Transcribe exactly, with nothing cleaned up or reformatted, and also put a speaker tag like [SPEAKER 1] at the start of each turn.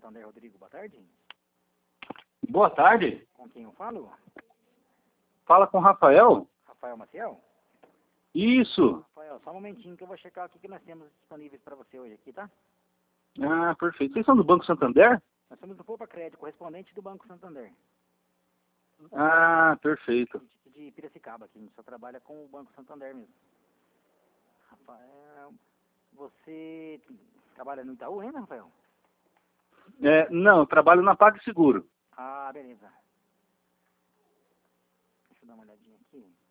[SPEAKER 1] Santander, Rodrigo, boa tarde.
[SPEAKER 2] Boa tarde.
[SPEAKER 1] Com quem eu falo?
[SPEAKER 2] Fala com o Rafael?
[SPEAKER 1] Rafael Maciel?
[SPEAKER 2] Isso.
[SPEAKER 1] Rafael, só um momentinho que eu vou checar o que que nós temos disponíveis para você hoje aqui, tá?
[SPEAKER 2] Ah, perfeito. Vocês são do Banco Santander?
[SPEAKER 1] Nós somos do Poupa Crédito, correspondente do Banco Santander.
[SPEAKER 2] Ah, perfeito.
[SPEAKER 1] De Piracicaba aqui, a gente só trabalha com o Banco Santander mesmo. Rafael, você trabalha no Itaú ainda, Rafael?
[SPEAKER 2] É, não, eu trabalho na PagSeguro.
[SPEAKER 1] Ah, beleza. Deixa eu dar uma olhadinha aqui.